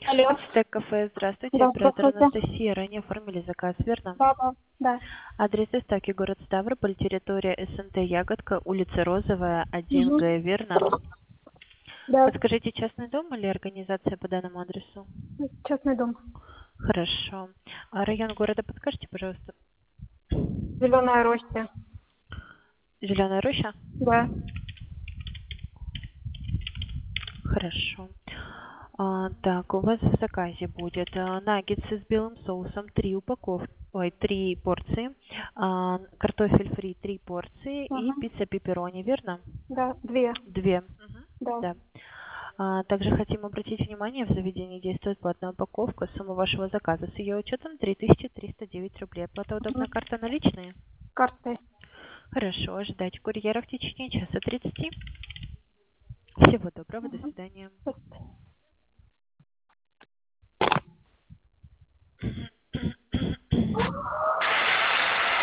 Алло. Стек-кафе, здравствуйте, Да, оператор здравствуйте. Анастасия. Ранее оформили заказ, верно? Да. Адрес доставки город Ставрополь, территория СНТ Ягодка, улица Розовая, Угу. 1Г, верно? Да, Подскажите, частный дом или организация по данному адресу? частный дом. Хорошо. А район города подскажите, пожалуйста? Зеленая роща. Зеленая роща? Да. Хорошо. Так, у вас в заказе будет наггетсы с белым соусом, 3 порции, картофель фри 3 порции и Ага. пицца пепперони, верно? Да, две. 2. Да. Да. Также хотим обратить внимание, в заведении действует платная упаковка. Сумма вашего заказа с ее учетом 3309 рублей. Оплата Угу. удобная карта наличные? Картой. Хорошо, ожидать курьера в течение часа 30. Всего доброго, до Угу. свидания.